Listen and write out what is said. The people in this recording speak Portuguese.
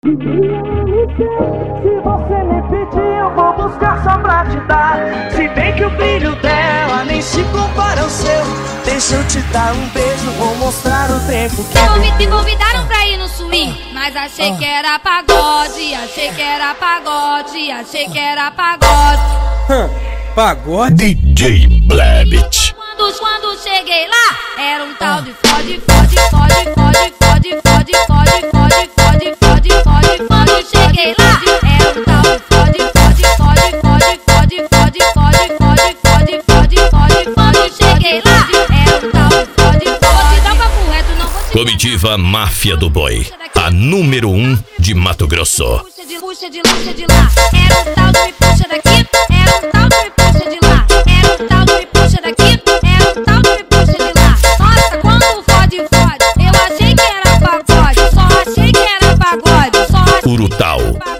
Se você me pedir, eu vou buscar só pra te dar. Se bem que o brilho dela nem se compara ao seu. Deixa eu te dar um beijo, vou mostrar o tempo que Me convidaram pra ir no swing, mas achei que era pagode. Achei que era pagode, achei que era pagode. Pagode? DJ Blebit. Quando cheguei lá, era um tal de fode, fode, fode, fode, fode, fode, fode, fode, fode, fode, fode. Quando cheguei lá, era um tal de fode, fode, fode, fode, fode, fode, fode, fode, fode, fode, fode. Quando cheguei lá, era um tal de fode, fode. Vou te dar um papo reto, não vou te Comitiva Máfia do Boi, a número 1 de Mato Grosso. puxa de lá. Era um tal de me puxa daqui, era um tal de me puxa de lá. Era um tal de me puxa daqui, era um tal de me puxa de lá. Nossa, quando fode, fode, eu achei que era pagode, só achei que era pagode, só achei Urutau,